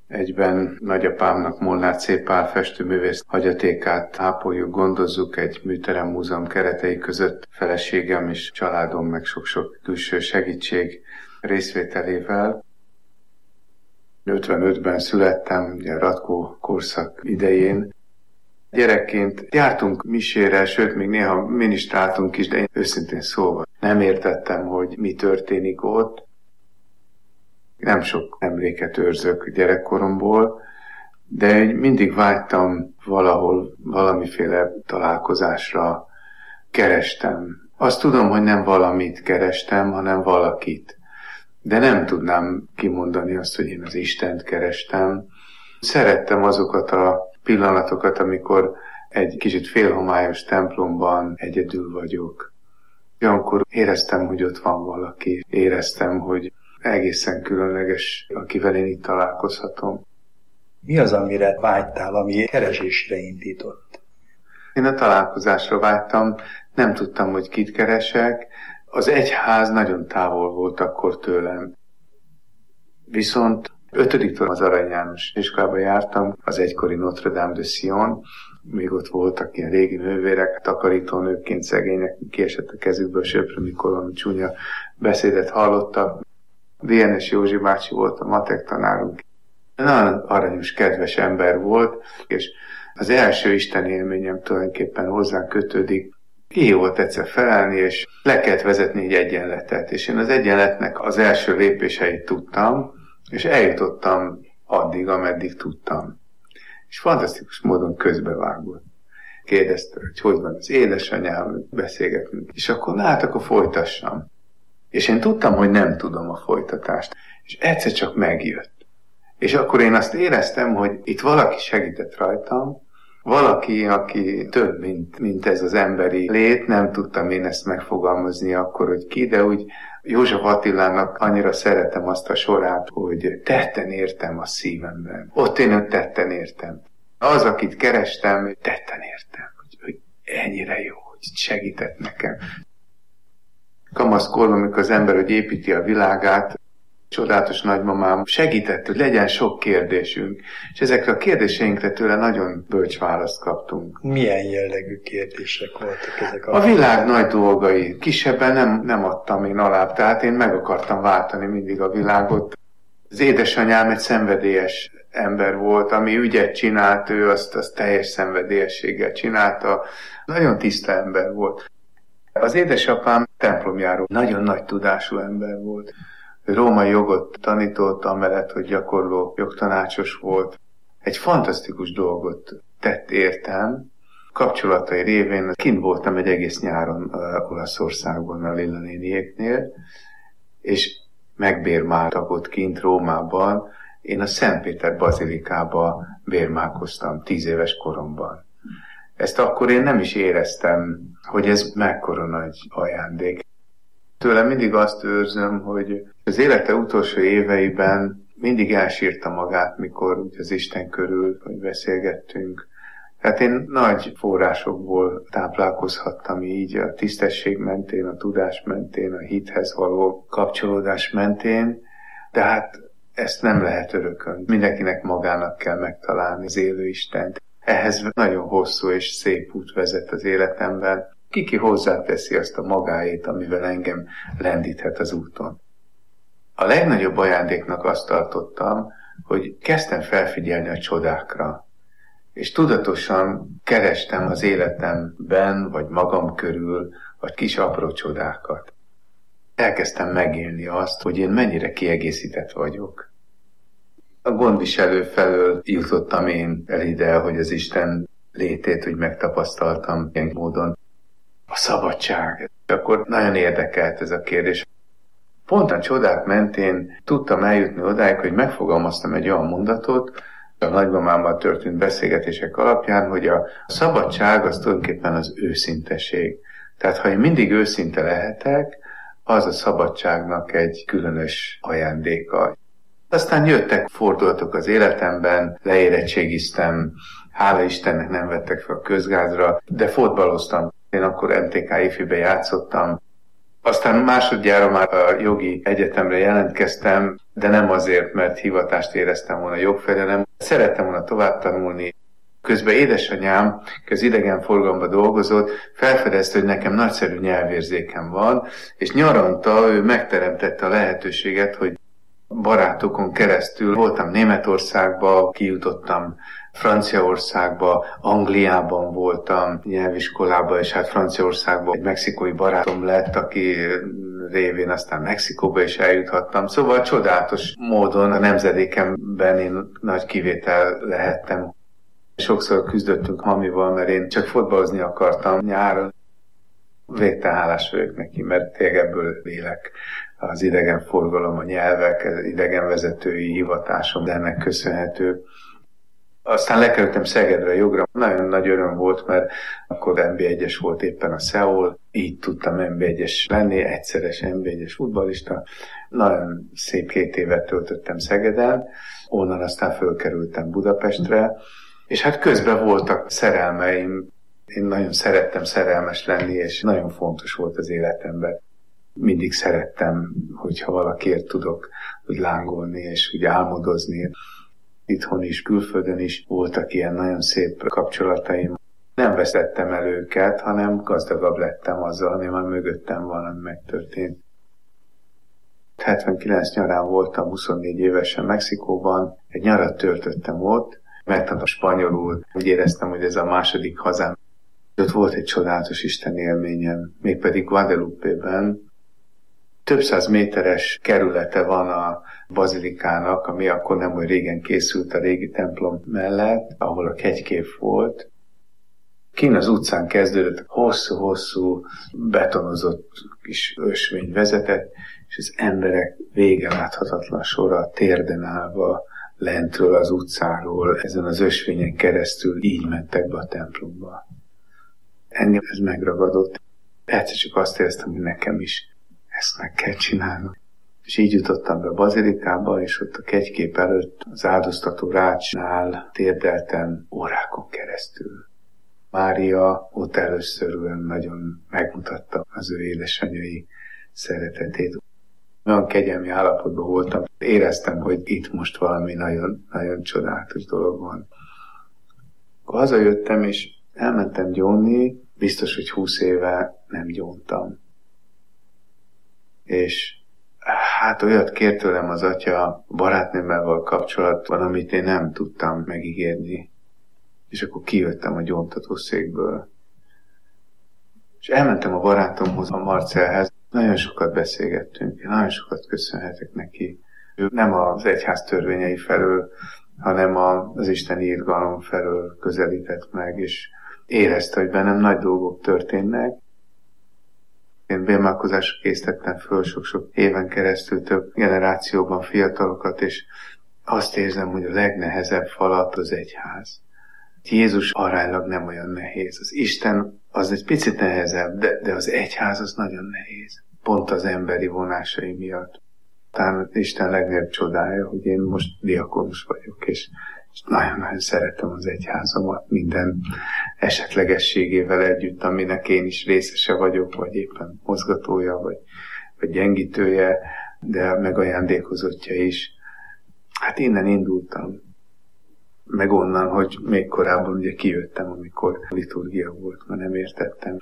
Egyben nagyapámnak, Molnár C. Pál festőművész hagyatékát ápoljuk, gondozzuk egy műterem múzeum keretei között, feleségem és családom meg sok-sok külső segítség részvételével. 55-ben születtem, ugye a Ratkó korszak idején. Gyerekként jártunk misére, sőt, még néha minisztráltunk is, de én őszintén szólva nem értettem, hogy mi történik ott. Nem sok emléket őrzök gyerekkoromból, de mindig vágytam valahol valamiféle találkozásra, kerestem. Azt tudom, hogy nem valamit kerestem, hanem valakit. De nem tudnám kimondani azt, hogy én az Istent kerestem. Szerettem azokat a pillanatokat, amikor egy kicsit félhomályos templomban egyedül vagyok. Olyankor éreztem, hogy ott van valaki. Éreztem, hogy egészen különleges, akivel én itt találkozhatom. Mi az, amire vágytál, ami keresésre indított? Én a találkozásra vágytam, nem tudtam, hogy kit keresek. Az egyház nagyon távol volt akkor tőlem. Viszont 5-től az Arany János iskolába jártam, az egykori Notre Dame de Sion. Még ott voltak ilyen régi nővérek, takarítónőkként szegények, kiesett a kezükből söprű, mikor valami csúnya beszédet hallottak. DNS Józsi bácsi volt a matek tanárunk. Nagyon aranyos, kedves ember volt, és az első Isten élményem tulajdonképpen hozzá kötődik. Jó volt egyszer felállni, és le kellett vezetni egy egyenletet, és én az egyenletnek az első lépéseit tudtam, és eljutottam addig, ameddig tudtam. És fantasztikus módon közbevágott. Kérdezte, hogy van az édesanyám, beszélgetünk. És akkor akkor folytassam. És én tudtam, hogy nem tudom a folytatást. És egyszer csak megjött. És akkor én azt éreztem, hogy itt valaki segített rajtam, valaki, aki több, mint ez az emberi lét, nem tudtam én ezt megfogalmazni akkor, hogy ki, de úgy József Attilának annyira szeretem azt a sorát, hogy tetten értem a szívemben. Ott én őt tetten értem. Az, akit kerestem, tetten értem, hogy ennyire jó, hogy segített nekem. Kamaszkorban, amikor az ember hogy építi a világát, csodálatos nagymamám segített, hogy legyen sok kérdésünk, és ezekre a kérdéseinkre tőle nagyon bölcs választ kaptunk. Milyen jellegű kérdések voltak ezek? A világ nagy dolgai. Kisebben nem adtam én alább, tehát én meg akartam váltani mindig a világot. Az édesanyám egy szenvedélyes ember volt, ami ügyet csinált, ő azt teljes szenvedélyességgel csinálta. Nagyon tiszta ember volt. Az édesapám templomjáró, nagyon nagy tudású ember volt. Római jogot tanított, amellett, hogy gyakorló jogtanácsos volt. Egy fantasztikus dolgot tett értem. Kapcsolatai révén kint voltam egy egész nyáron Olaszországban a Lilla néniéknél, és megbérmáltak ott kint Rómában. Én a Szentpéter bazilikába bérmálkoztam 10 éves koromban. Ezt akkor én nem is éreztem, hogy ez mekkora nagy ajándék. Tőlem mindig azt őrzöm, hogy az élete utolsó éveiben mindig elsírta magát, mikor az Isten körül hogy beszélgettünk. Tehát én nagy forrásokból táplálkozhattam így, a tisztesség mentén, a tudás mentén, a hithez való kapcsolódás mentén, de hát ezt nem lehet örökön. Mindenkinek magának kell megtalálni az élő Istent. Ehhez nagyon hosszú és szép út vezet az életemben. Ki hozzáteszi azt a magáét, amivel engem lendíthet az úton. A legnagyobb ajándéknak azt tartottam, hogy kezdtem felfigyelni a csodákra, és tudatosan kerestem az életemben, vagy magam körül a kis apró csodákat. Elkezdtem megélni azt, hogy én mennyire kiegészített vagyok. A gondviselő felől jutottam én el ide, hogy az Isten létét úgy megtapasztaltam ilyen módon. A szabadság. Akkor nagyon érdekelt ez a kérdés. Pont a csodák mentén tudtam eljutni odáig, hogy megfogalmaztam egy olyan mondatot, a nagymamámmal történt beszélgetések alapján, hogy a szabadság az tulajdonképpen az őszinteség. Tehát ha én mindig őszinte lehetek, az a szabadságnak egy különös ajándéka. Aztán jöttek fordulatok az életemben, leérettségiztem, hála Istennek nem vettek fel a közgázra, de fotballoztam. Én akkor MTK ifibe játszottam. Aztán másodjára már a jogi egyetemre jelentkeztem, de nem azért, mert hivatást éreztem volna jogfelé, hanem szerettem volna tovább tanulni. Közben édesanyám, aki az idegenforgalomban dolgozott, felfedezte, hogy nekem nagyszerű nyelvérzékem van, és nyaranta ő megteremtette a lehetőséget, hogy barátokon keresztül voltam Németországba, kijutottam Franciaországba, Angliában voltam nyelviskolában, és hát Franciaországban egy mexikói barátom lett, aki révén aztán Mexikóba is eljuthattam. Szóval csodálatos módon a nemzedékemben én nagy kivétel lehettem. Sokszor küzdöttünk mamival, mert én csak fotbalozni akartam nyáron. Végtelen hálás vagyok neki, mert tényleg ebből élek. Az idegenforgalom, a nyelvek, az idegenvezetői hivatásom, de ennek köszönhető. Aztán lekerültem Szegedre jogra. Nagyon nagy öröm volt, mert akkor NB1-es volt éppen a Szeul. Így tudtam NB1-es lenni, egyszeres NB1-es futballista. Nagyon szép 2 évet töltöttem Szegeden. Onnan aztán fölkerültem Budapestre. És hát közben voltak szerelmeim. Én nagyon szerettem szerelmes lenni, és nagyon fontos volt az életemben. Mindig szerettem, hogyha valakiért tudok úgy lángolni, és úgy álmodozni. Itthon is, külföldön is voltak ilyen nagyon szép kapcsolataim. Nem vesztettem el őket, hanem gazdagabb lettem azzal, ami már mögöttem van, ami megtörtént. 79 nyarán voltam 24 évesen Mexikóban, egy nyarat töltöttem ott, megtanultam spanyolul, úgy éreztem, hogy ez a második hazám. Ott volt egy csodálatos Isten élményem, mégpedig Guadalupe-ben. Több száz méteres kerülete van a bazilikának, ami akkor nem olyan régen készült a régi templom mellett, ahol a kegykép volt. Kint az utcán kezdődött, hosszú-hosszú betonozott kis ösvény vezetett, és az emberek vége láthatatlan sorra térden állva lentről az utcáról, ezen az ösvényen keresztül így mentek be a templomba. Engem ez megragadott. Egyszer csak azt éreztem, hogy nekem is ezt meg kell csinálnom. És így jutottam be a bazilikába, és ott a kegykép előtt az áldoztató rácsnál térdeltem órákon keresztül. Mária ott először nagyon megmutatta az ő édesanyai szeretetét. Olyan kegyelmi állapotban voltam, éreztem, hogy itt most valami nagyon, nagyon csodálatos dolog van. Akkor hazajöttem, és elmentem gyónni, biztos, hogy 20 éve nem gyóntam. És hát olyat kért tőlem az atya barátnőmmel való kapcsolatban, amit én nem tudtam megígérni. És akkor kijöttem a gyóntatószékből. És elmentem a barátomhoz, a Marcelhez. Nagyon sokat beszélgettünk, én nagyon sokat köszönhetek neki. Ő nem az egyház törvényei felől, hanem az isteni irgalom felől közelített meg, és érezte, hogy bennem nagy dolgok történnek. Én bérmálkozásra készítettem föl sok-sok éven keresztül több generációban fiatalokat, és azt érzem, hogy a legnehezebb falat az egyház. Jézus aránylag nem olyan nehéz. Az Isten az egy picit nehezebb, de az egyház az nagyon nehéz. Pont az emberi vonásai miatt. Talán Isten legnagyobb csodája, hogy én most diakonus vagyok, és nagyon-nagyon szeretem az egyházamat minden esetlegességével együtt, aminek én is részese vagyok, vagy éppen mozgatója, vagy gyengítője, de megajándékozottja is. Hát innen indultam. Meg onnan, hogy még korábban ugye kijöttem, amikor liturgia volt, mert nem értettem.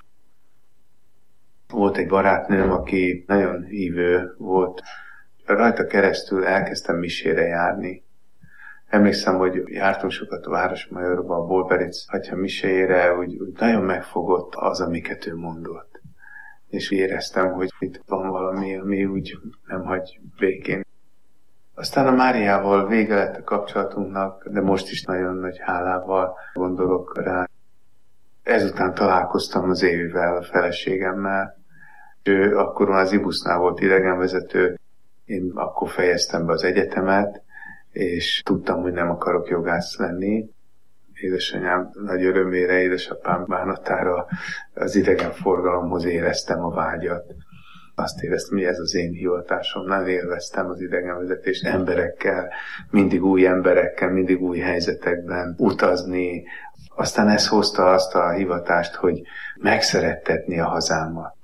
Volt egy barátnőm, aki nagyon hívő volt. Rajta keresztül elkezdtem misére járni. Emlékszem, hogy jártunk sokat a Városmajorba, a Bolberic atya miséjére, úgy nagyon megfogott az, amiket ő mondott. És éreztem, hogy itt van valami, ami úgy nem hagy békén. Aztán a Máriával vége lett a kapcsolatunknak, de most is nagyon nagy hálával gondolok rá. Ezután találkoztam az Évivel, a feleségemmel. Ő akkor az Ibusznál volt idegenvezető, én akkor fejeztem be az egyetemet, és tudtam, hogy nem akarok jogász lenni. Édesanyám nagy örömére, édesapám bánatára az idegenforgalomhoz éreztem a vágyat. Azt éreztem, hogy ez az én hivatásom. Nagyon élveztem az idegenvezetést emberekkel, mindig új helyzetekben utazni. Aztán ez hozta azt a hivatást, hogy megszerettetni a hazámat.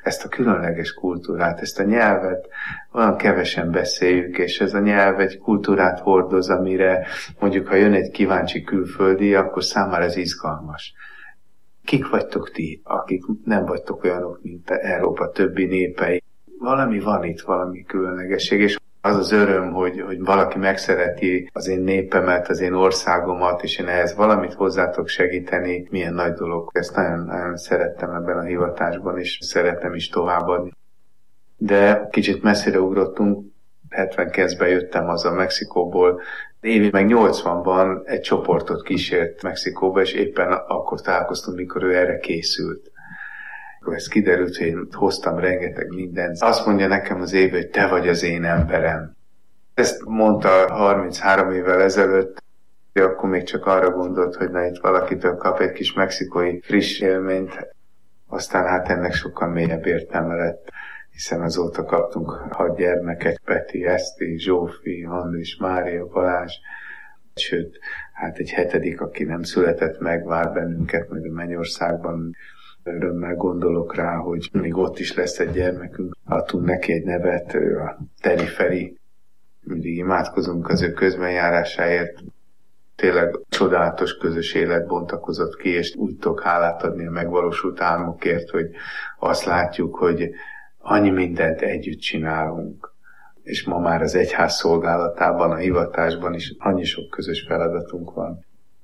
ezt a különleges kultúrát, ezt a nyelvet olyan kevesen beszéljük, és ez a nyelv egy kultúrát hordoz, amire mondjuk, ha jön egy kíváncsi külföldi, akkor számára ez izgalmas. Kik vagytok ti, akik nem vagytok olyanok, mint Európa többi népei? Valami van itt, valami különlegesség, és az az öröm, hogy valaki megszereti az én népemet, az én országomat, és én ehhez valamit hozzátok segíteni, milyen nagy dolog. Ezt nagyon, nagyon szerettem ebben a hivatásban, és szeretem is továbbadni. De kicsit messzire ugrottunk, 79-ben jöttem haza Mexikóból, évi meg 80-ban egy csoportot kísért Mexikóba, és éppen akkor találkoztunk, mikor ő erre készült. Akkor ez kiderült, hogy én hoztam rengeteg mindent. Azt mondja nekem az Évi, hogy te vagy az én emberem. Ezt mondta 33 évvel ezelőtt, akkor még csak arra gondolt, hogy na itt valakitől kap egy kis mexikói friss élményt, aztán hát ennek sokkal mélyebb értelme lett, hiszen azóta kaptunk 6 gyermeket, Peti, Eszti, Zsófi, Andris, Mária, Balázs, sőt, hát egy 7., aki nem született meg, vár bennünket majd a Mennyországban. Örömmel gondolok rá, hogy még ott is lesz egy gyermekünk. Adtunk neki egy nevet, a Teri Feri. Mindig imádkozunk az ő közbenjárásáért. Tényleg csodálatos közös élet bontakozott ki, és úgy tudok hálát adni a megvalósult álmokért, hogy azt látjuk, hogy annyi mindent együtt csinálunk. És ma már az egyház szolgálatában, a hivatásban is annyi sok közös feladatunk van.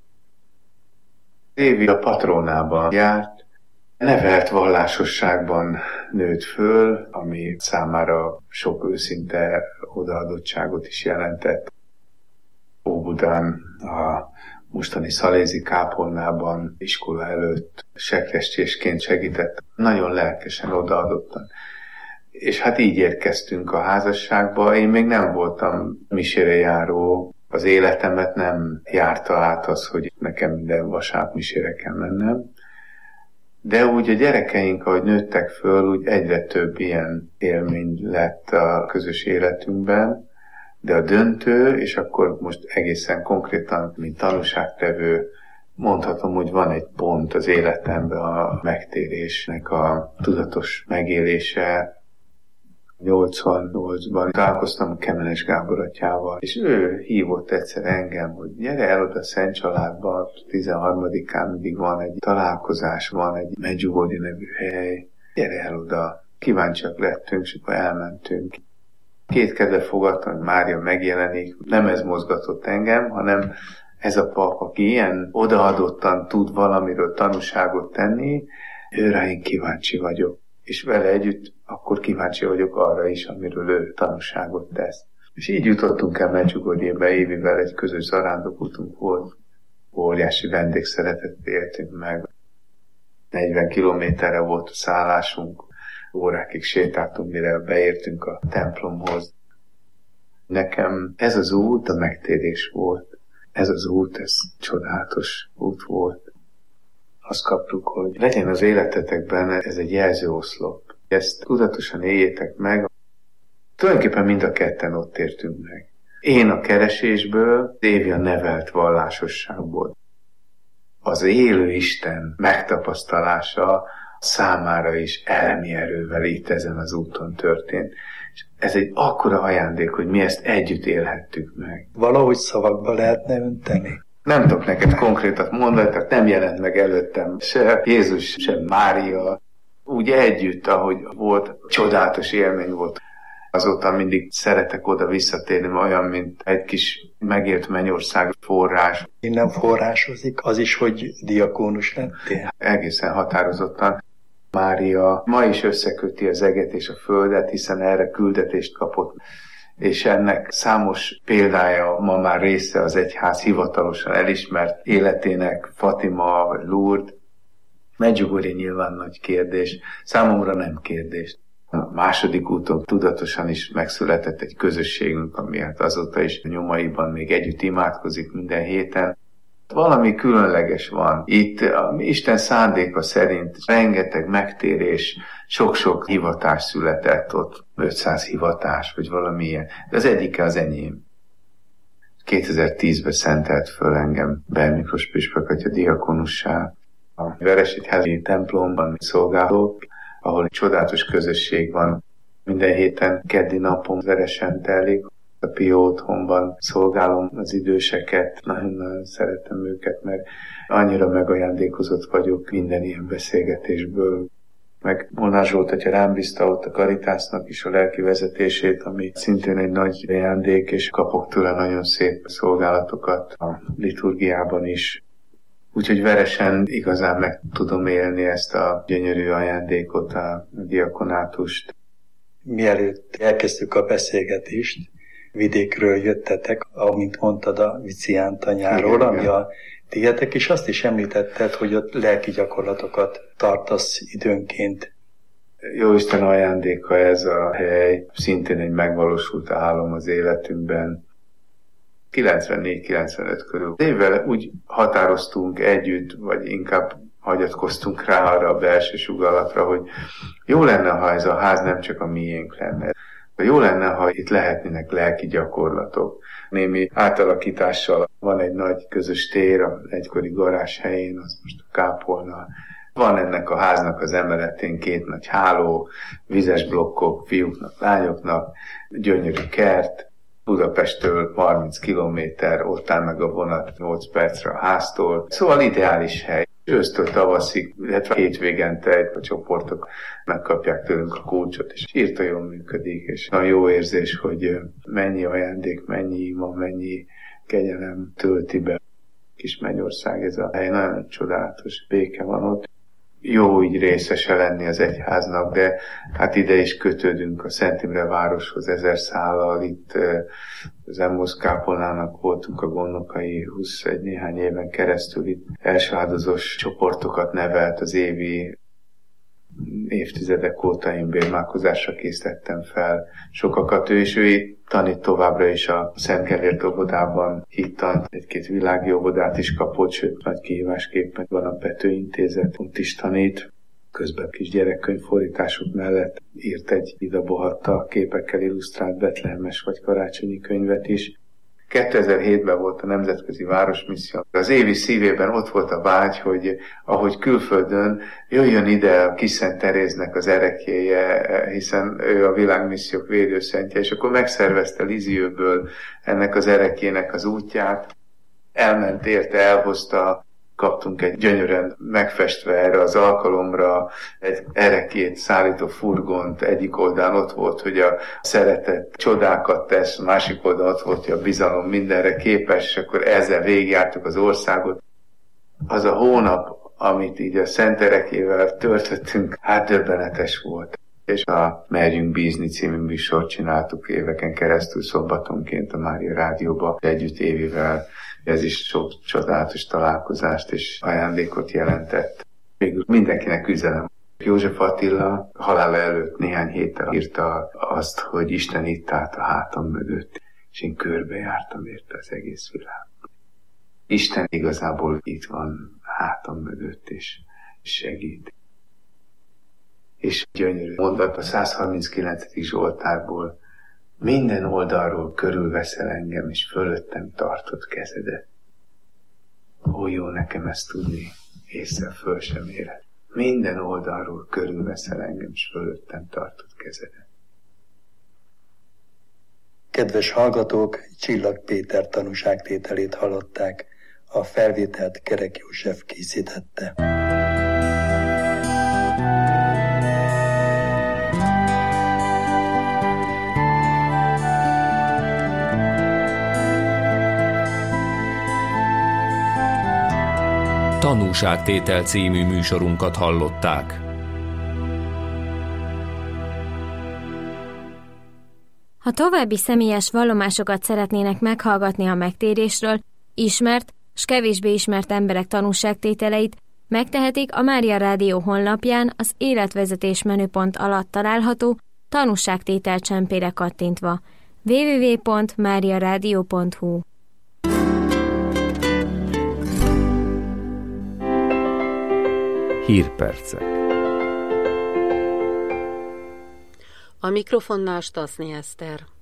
Évi a Patronában járt, nevelt vallásosságban nőtt föl, ami számára sok őszinte odaadottságot is jelentett. Óbudán, a mostani szalézi kápolnában, iskola előtt sekrestésként segített, nagyon lelkesen odaadottan. És hát így érkeztünk a házasságba. Én még nem voltam misére járó, az életemet nem járta át az, hogy nekem minden vasárnap misére kell mennem. De úgy a gyerekeink, ahogy nőttek föl, úgy egyre több ilyen élmény lett a közös életünkben, de a döntő, és akkor most egészen konkrétan, mint tanúságtevő, mondhatom, hogy van egy pont az életemben a megtérésnek a tudatos megélése. 88-ban találkoztam Kemenes Gábor atyával, és ő hívott egyszer engem, hogy gyere el oda Szent Családba, 13-án mindig van egy találkozás, van egy Medjugorje nevű hely, gyere el oda. Kíváncsiak lettünk, és akkor elmentünk. Kétkedve fogadtam, hogy Mária megjelenik, nem ez mozgatott engem, hanem ez a pap, aki ilyen odaadottan tud valamiről tanúságot tenni, őre én kíváncsi vagyok. És vele együtt akkor kíváncsi vagyok arra is, amiről ő tanúságot tesz. És így jutottunk el Medjugorjébe, Évivel egy közös zarándokútunk volt. Óriási vendégszeretettel éltünk meg. 40 kilométerre volt a szállásunk, órákig sétáltunk, mire beértünk a templomhoz. Nekem ez az út a megtérés volt. Ez az út, ez csodálatos út volt. Azt kaptuk, hogy legyen az életetekben ez egy jelzőoszlop. Ezt tudatosan éljétek meg. Tulajdonképpen mind a ketten ott értünk meg. Én a keresésből, Évi a nevelt vallásosságból. Az élő Isten megtapasztalása számára is elemi erővel itt ezen az úton történt. És ez egy akkora ajándék, hogy mi ezt együtt élhettük meg. Valahogy szavakba lehetne önteni? Nem tudok neked konkrétat mondani, tehát nem jelent meg előttem se Jézus, se Mária. Úgy együtt, ahogy volt, csodálatos élmény volt. Azóta mindig szeretek oda visszatérni, olyan, mint egy kis megélt Mennyország forrás. Innen forrásozik az is, hogy diakónus lettél? Egészen határozottan. Mária ma is összeköti az eget és a földet, hiszen erre küldetést kapott. És ennek számos példája ma már része az egyház hivatalosan elismert életének, Fatima vagy Lourdes. Medjugorje nyilván nagy kérdés, számomra nem kérdés. A második úton tudatosan is megszületett egy közösségünk, ami hát azóta is a nyomaiban még együtt imádkozik minden héten. Valami különleges van. Itt Isten szándéka szerint rengeteg megtérés, sok-sok hivatás született ott, 500 hivatás, vagy valami ilyen. De az egyike az enyém. 2010-ben szentelt föl engem Bell Miklós püspök atya diakonussá. A Veresegyházi templomban szolgálok, ahol csodálatos közösség van. Minden héten keddi napon veresen telik. A Pio otthonban szolgálom az időseket, nagyon szeretem őket, mert annyira megajándékozott vagyok minden ilyen beszélgetésből. Meg Molnár Zsolt atya rám bízta ott a Caritasnak is a lelki vezetését, ami szintén egy nagy ajándék, és kapok tőle nagyon szép szolgálatokat a liturgiában is. Úgyhogy veresen igazán meg tudom élni ezt a gyönyörű ajándékot, a diakonátust. Mielőtt elkezdtük a beszélgetést, vidékről jöttetek, amint mondtad, a Vicián tanyáról, igen, ami igen. A tiétek, és azt is említetted, hogy ott lelki gyakorlatokat tartasz időnként. Jóisten ajándéka ez a hely, szintén egy megvalósult álom az életünkben. 94-95 körül. Évvel úgy határoztunk együtt, vagy inkább hagyatkoztunk rá arra a belső sugallatra, hogy jó lenne, ha ez a ház nem csak a miénk lenne. Jó lenne, ha itt lehetnének lelki gyakorlatok. Némi átalakítással van egy nagy közös tér az egykori garázs helyén, az most a kápolna. Van ennek a háznak az emeletén 2 nagy háló, vizes blokkok fiúknak, lányoknak, gyönyörű kert. Budapesttől 30 kilométer, ott áll meg a vonat 8 percre a háztól. Szóval ideális hely. Ősztől tavaszig, illetve hétvégente a csoportok megkapják tőlünk a kulcsot, és írta jól működik, és nagyon jó érzés, hogy mennyi ajándék, mennyi ima, mennyi kegyelem tölti be. Kis Mennyország, ez a hely, nagyon csodálatos béke van ott. Jó így részese lenni az egyháznak, de hát ide is kötődünk a Szent Imre városhoz 1000 szállal. Itt az Emmaus kápolnának voltunk a gondnokai 21 néhány éven keresztül. Itt elsőáldozós csoportokat nevelt az évi évtizedek óta, én bérmálkozásra készítettem fel sokakat. Ő tanít továbbra is a Szent Gellért óvodában, hittant, 1-2 világi óvodát is kapott, sőt nagy kihívásképpen van a Pető Intézet, ott is tanít. Közben kis gyerekkönyvfordítások mellett írt egy Ida Bohatta képekkel illusztrált betlehemes vagy karácsonyi könyvet is. 2007-ben volt a Nemzetközi Városmisszió. Az évi szívében ott volt a vágy, hogy ahogy külföldön jöjjön ide a Kis Szent Teréznek az ereklyéje, hiszen ő a világmissziók védőszentje, és akkor megszervezte Lisieux-ből ennek az ereklyének az útját. Elment érte, elhozta, kaptunk egy gyönyörűen megfestve erre az alkalomra egy ereklyét szállító furgont, egyik oldalon ott volt, hogy a szeretet csodákat tesz, másik oldalon ott volt, hogy a bizalom mindenre képes, és akkor ezzel végigjártuk az országot. Az a hónap, amit így a Szent Ereklyével töltöttünk, hát döbbenetes volt. És a Merjünk bízni című műsort csináltuk éveken keresztül szombatonként a Mária Rádióba együtt Évivel. Ez is sok csodálatos találkozást és ajándékot jelentett. Végül mindenkinek üzenem. József Attila halála előtt néhány héttel írta azt, hogy Isten itt állt a hátam mögött, és én körbejártam érte az egész világ. Isten igazából itt van hátam mögött, és segít. És gyönyörű mondat a 139. Zsoltárból: minden oldalról körülveszel engem, és fölöttem tartod kezedet. Ó, jó nekem ezt tudni, észre föl sem éred. Minden oldalról körülveszel engem, és fölöttem tartod kezedet. Kedves hallgatók, Csillag Péter tanúságtételét hallották, a felvételt Kerek József készítette. Tanúságtétel című műsorunkat hallották. Ha további személyes vallomásokat szeretnének meghallgatni a megtérésről, ismert s kevésbé ismert emberek tanúságtételeit, megtehetik a Mária Rádió honlapján az életvezetés menüpont alatt található tanúságtétel csempére kattintva. www.mariaradio.hu. Hírpercek. A mikrofonnál Stasznyi Eszter.